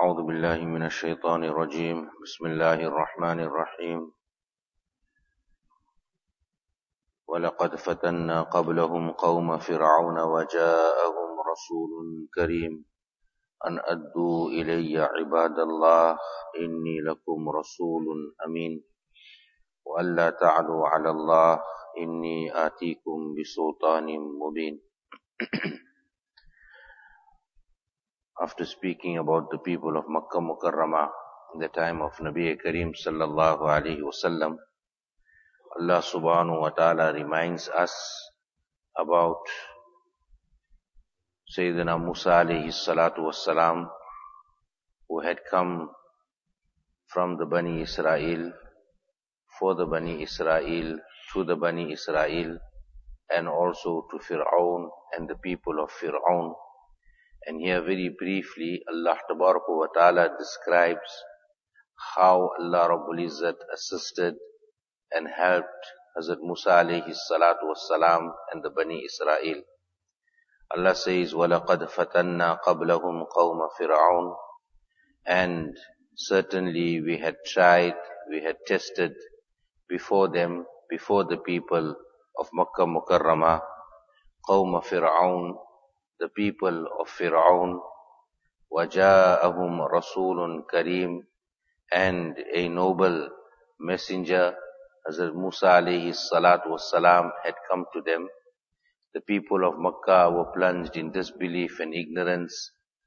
أعوذ بالله من الشيطان الرجيم بسم الله الرحمن الرحيم ولقد فتنا قبلهم قوم فرعون وجاءهم رسول كريم أن أدوا إلي عباد الله إني لكم رسول أمين وألا تعلوا على الله إني آتيكم بسلطان مبين. After speaking about the people of Makkah Mukarramah in the time of Nabi Kareem sallallahu alaihi wasallam, Allah subhanahu wa ta'ala reminds us about Sayyidina Musa alayhi salatu wassalam, who had come from the Bani Israel, for the Bani Israel, to the Bani Israel, and also to Fir'aun and the people of Fir'aun. And here very briefly, Allah Tabaraka wa Ta'ala describes how Allah Rabbul Izzat assisted and helped Hazrat Musa alayhi salatu wassalam and the Bani Israel. Allah says, وَلَقَدْ فَتَنَّا قَبْلَهُمْ قَوْمَ فِرْعَوْنَ. And certainly we had tried, we had tested before them, before the people of Makkah Mukarramah, قَوْمَ فِرْعَوْنَ, the people of Fir'aun, وَجَاءَهُمْ رَسُولٌ كَرِيمٌ, and a noble messenger, Hazrat Musa alayhi salatu wassalam, had come to them. The people of Makkah were plunged in disbelief and ignorance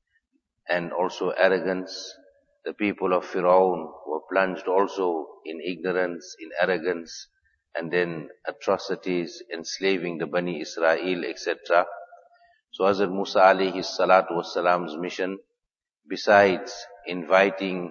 and also arrogance. The people of Fir'aun were plunged also in ignorance, in arrogance, and then atrocities, enslaving the Bani Israel, etc. So Hazrat Musa alayhi salatu wassalam's mission, besides inviting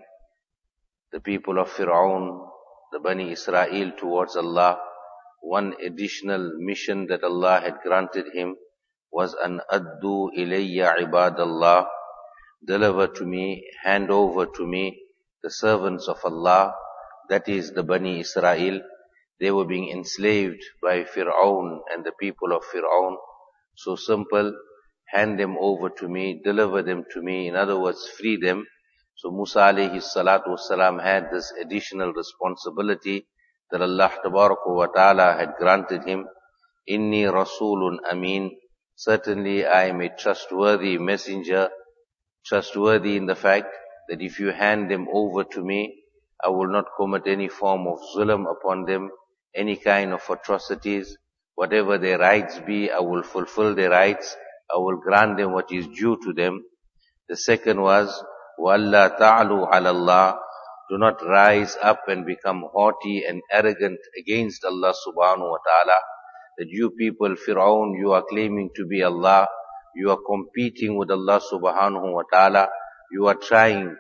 the people of Fir'aun, the Bani Israel towards Allah, one additional mission that Allah had granted him was an addu ilayya ibadallah, deliver to me, hand over to me the servants of Allah, that is the Bani Israel. They were being enslaved by Fir'aun and the people of Fir'aun. So simple, hand them over to me, deliver them to me, in other words, free them. So Musa alayhi salatu wasalam had this additional responsibility that Allah Tabaraka wa Ta'ala had granted him. Inni Rasulun Ameen. Certainly I am a trustworthy messenger, trustworthy in the fact that if you hand them over to me, I will not commit any form of zulm upon them, any kind of atrocities. Whatever their rights be, I will fulfill their rights. I will grant them what is due to them. The second was, وَأَلَّا تَعْلُوا عَلَى اللَّهِ. Do not rise up and become haughty and arrogant against Allah subhanahu wa ta'ala. That you people, Fir'aun, you are claiming to be Allah. You are competing with Allah subhanahu wa ta'ala. You are trying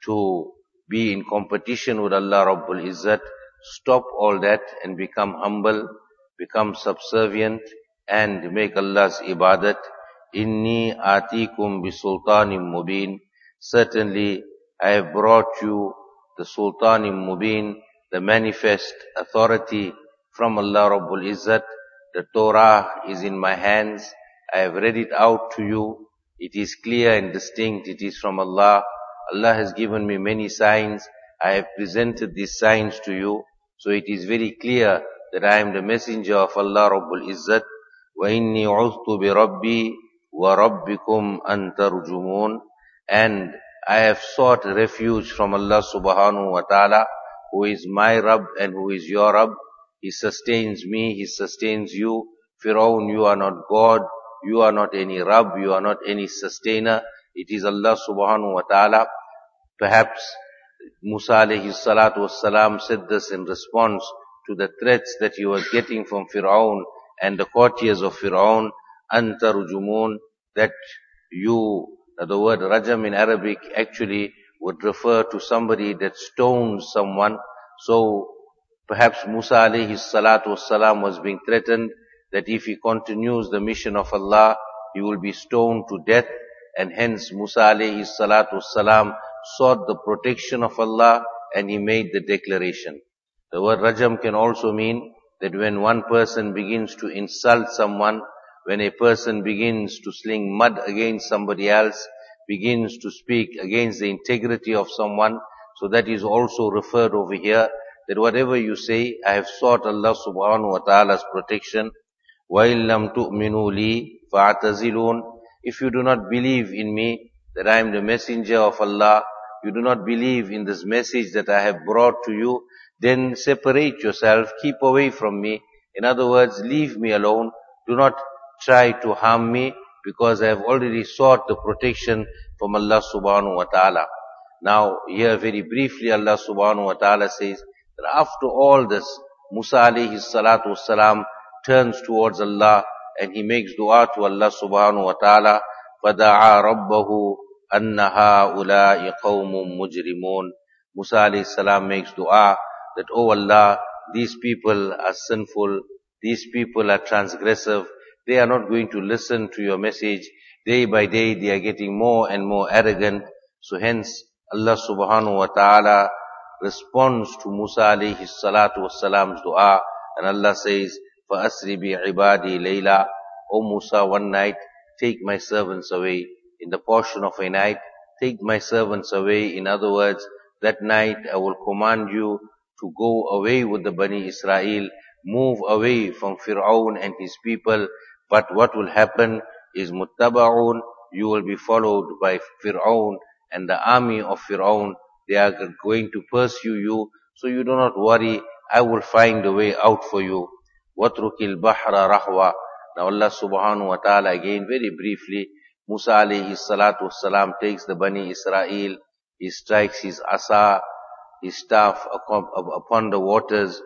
to be in competition with Allah Rabbul Izzat. Stop all that and become humble, become subservient, and make Allah's ibadat. Inni atikum bi sultanim mubin. Certainly I have brought you the sultanim mubin, the manifest authority from Allah Rabbul Izzat. The Torah is in my hands. I have read it out to you. It is clear and distinct. It is from Allah. Allah has given me many signs. I have presented these signs to you. So it is very clear that I am the messenger of Allah Rabbul Izzat. وَإِنِّي عُذْتُ بِرَبِّي وَرَبِّكُمْ أَن تَرْجُمُونَ. And I have sought refuge from Allah subhanahu wa ta'ala, who is my Rabb and who is your Rabb. He sustains me, He sustains you. Fir'aun, you are not God, you are not any Rabb, you are not any sustainer. It is Allah subhanahu wa ta'ala. Perhaps Musa alayhi salatu wassalam said this in response to the threats that he was getting from Fir'aun and the courtiers of Fir'aun. Anta rujumun, that you, the word rajam in Arabic actually would refer to somebody that stones someone. So perhaps Musa alayhi salatu wassalam was being threatened that if he continues the mission of Allah, he will be stoned to death. And hence Musa alayhi salatu wassalam sought the protection of Allah and he made the declaration. The word rajam can also mean that when one person begins to insult someone, when a person begins to sling mud against somebody else, begins to speak against the integrity of someone, so that is also referred over here, that whatever you say, I have sought Allah subhanahu wa ta'ala's protection. وَإِن لَّمْ تُؤْمِنُوا لِي فَاعْتَزِلُونَ. If you do not believe in me, that I am the messenger of Allah, you do not believe in this message that I have brought to you, then separate yourself, keep away from me. In other words, leave me alone. Do not try to harm me, because I have already sought the protection from Allah subhanahu wa ta'ala. Now, here very briefly Allah subhanahu wa ta'ala says that after all this, Musa alayhi salatu wassalam turns towards Allah and he makes dua to Allah subhanahu wa ta'ala. فَدَعَا رَبَّهُ أَنَّ هَؤُلَاءِ قَوْمٌ مُجْرِمُونَ. Musa alayhi salam makes dua that, oh Allah, these people are sinful, these people are transgressive, they are not going to listen to your message. Day by day they are getting more and more arrogant. So hence Allah subhanahu wa ta'ala responds to Musa alayhi salatu wassalam's dua, and Allah says, فَأَسْرِ بِعِبَادِي لَيْلًا. O Musa, one night, take my servants away. In the portion of a night, take my servants away. In other words, that night I will command you to go away with the Bani Israel, move away from Fir'aun and his people. But what will happen is muttaba'un, you will be followed by Fir'aun and the army of Fir'aun. They are going to pursue you, so you do not worry, I will find a way out for you. وَاتْرُكِ الْبَحْرَ رَحْوًا. Now Allah subhanahu wa ta'ala again very briefly, Musa alayhi salatu wassalam takes the Bani Israel, he strikes his asa, his staff upon the waters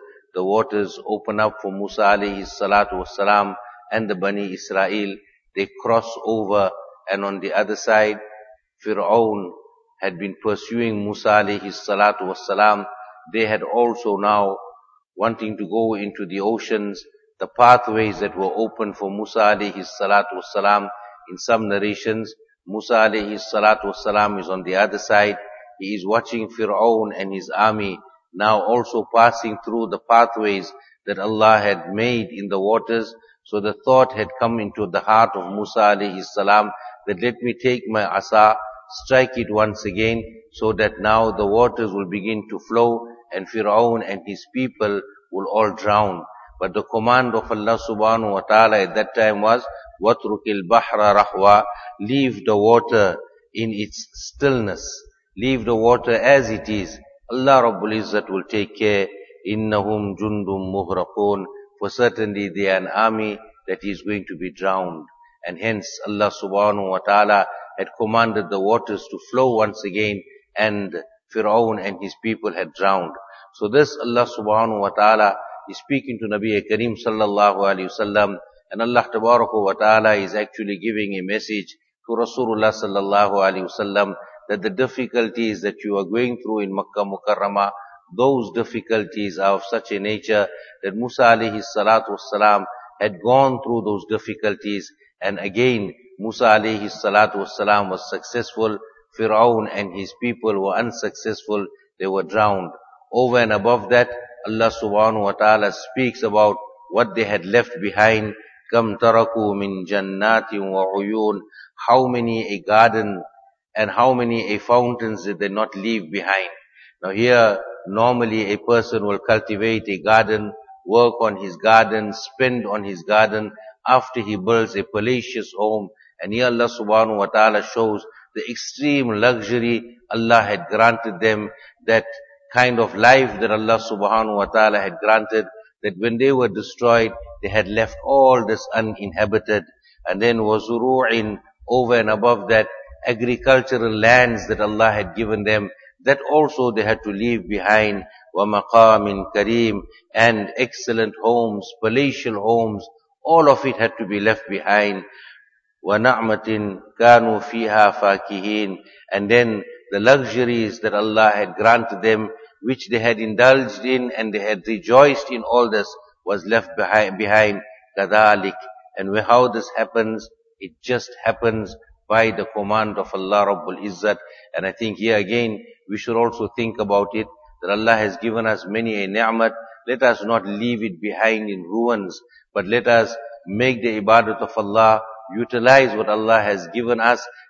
open up for Musa alayhi salatu wassalam and the Bani Israel. They cross over, and on the other side, Fir'aun had been pursuing Musa alayhi salatu wassalam. They had also now wanting to go into the oceans. The pathways that were open for Musa alayhi salatu wassalam, in some narrations, Musa alayhi salatu wassalam is on the other side. He is watching Fir'aun and his army now also passing through the pathways that Allah had made in the waters. So the thought had come into the heart of Musa alayhi salam that let me take my asa, strike it once again, so that now the waters will begin to flow and Fir'aun and his people will all drown. But the command of Allah subhanahu wa ta'ala at that time was, وَاتْرُكِ الْبَحْرَ رَحْوًا. Leave the water in its stillness. Leave the water as it is. Allah Rabbul Izzat will take care. إِنَّهُمْ جُنْدٌ مُغْرَقُونَ. For certainly they are an army that is going to be drowned. And hence Allah subhanahu wa ta'ala had commanded the waters to flow once again, and Fir'aun and his people had drowned. So this Allah subhanahu wa ta'ala is speaking to Nabi Kareem sallallahu alayhi wasallam, and Allah tabaraka wa ta'ala is actually giving a message to Rasulullah sallallahu alayhi wasallam that the difficulties that you are going through in Makkah Mukarramah, those difficulties are of such a nature that Musa alayhi salatu wassalam had gone through those difficulties, and again Musa alayhi salatu wassalam was successful. Fir'aun and his people were unsuccessful, they were drowned. Over and above that, Allah subhanahu wa ta'ala speaks about what they had left behind. Kam taraku min jannatin wa uyun. How many a garden and how many a fountains did they not leave behind? Now here, normally a person will cultivate a garden, work on his garden, spend on his garden after he builds a palatial home. And here Allah subhanahu wa ta'ala shows the extreme luxury Allah had granted them, that kind of life that Allah subhanahu wa ta'ala had granted, that when they were destroyed, they had left all this uninhabited. And then wazuru'in, over and above that, agricultural lands that Allah had given them, that also they had to leave behind. Wa maqamin kareem, and excellent homes, palatial homes, all of it had to be left behind. Wa na'matin kanu fiha fakihin, and then the luxuries that Allah had granted them, which they had indulged in and they had rejoiced in, all this was left behind. Kadhalik. And how this happens, it just happens by the command of Allah Rabbul Izzat. And I think here again, we should also think about it, that Allah has given us many a ni'mat. Let us not leave it behind in ruins, but let us make the ibadat of Allah, utilize what Allah has given us,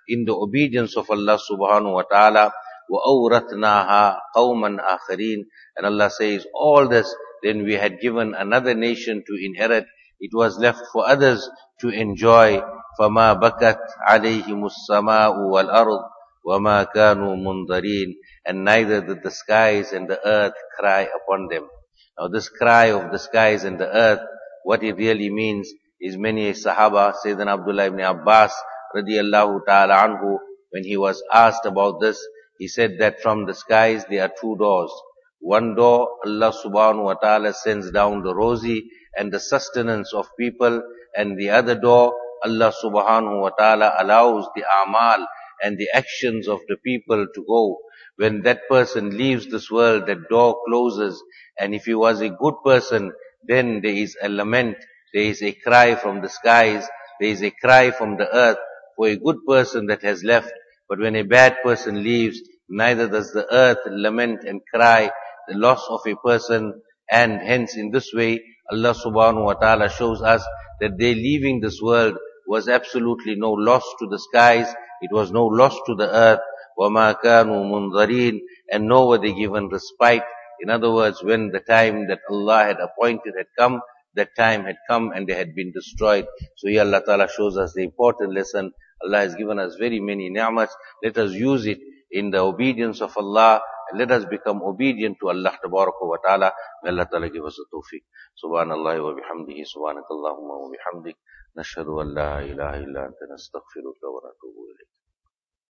in the obedience of Allah subhanahu wa ta'ala. وَأَوْرَثْنَاهَا قَوْمًا آخَرِينَ. And Allah says, all this, then we had given another nation to inherit. It was left for others to enjoy. فَمَا بَكَتْ عَلَيْهِمُ السَّمَاءُ وَالْأَرْضُ وَمَا كَانُوا مُنْظَرِينَ. And neither did the skies and the earth cry upon them. Now this cry of the skies and the earth, what it really means is many Sahaba, Sayyidina Abdullah ibn Abbas radiyallahu ta'ala anhu, when he was asked about this, he said that from the skies there are two doors. One door, Allah subhanahu wa ta'ala sends down the rosy and the sustenance of people, and the other door, Allah subhanahu wa ta'ala allows the amal and the actions of the people to go. When that person leaves this world, that door closes, and if he was a good person, then there is a lament, there is a cry from the skies, there is a cry from the earth for a good person that has left. But when a bad person leaves, neither does the earth lament and cry the loss of a person. And hence in this way, Allah subhanahu wa ta'ala shows us that their leaving this world was absolutely no loss to the skies, it was no loss to the earth. وَمَا كَانُوا مُنْظَرِينَ. And nor were they given respite. In other words, when the time that Allah had appointed had come, that time had come and they had been destroyed. So here Allah Ta'ala shows us the important lesson. Allah has given us very many ni'mats. Let us use it in the obedience of Allah, and let us become obedient to Allah Tabaraka wa Ta'ala. May Allah Ta'ala give us the tawfiq. Subhanallah wa bihamdihi, subhanakallahumma wa bihamdik. Nashhadu an la ilaha illa anta nastaghfiruka wa natubu ilayk.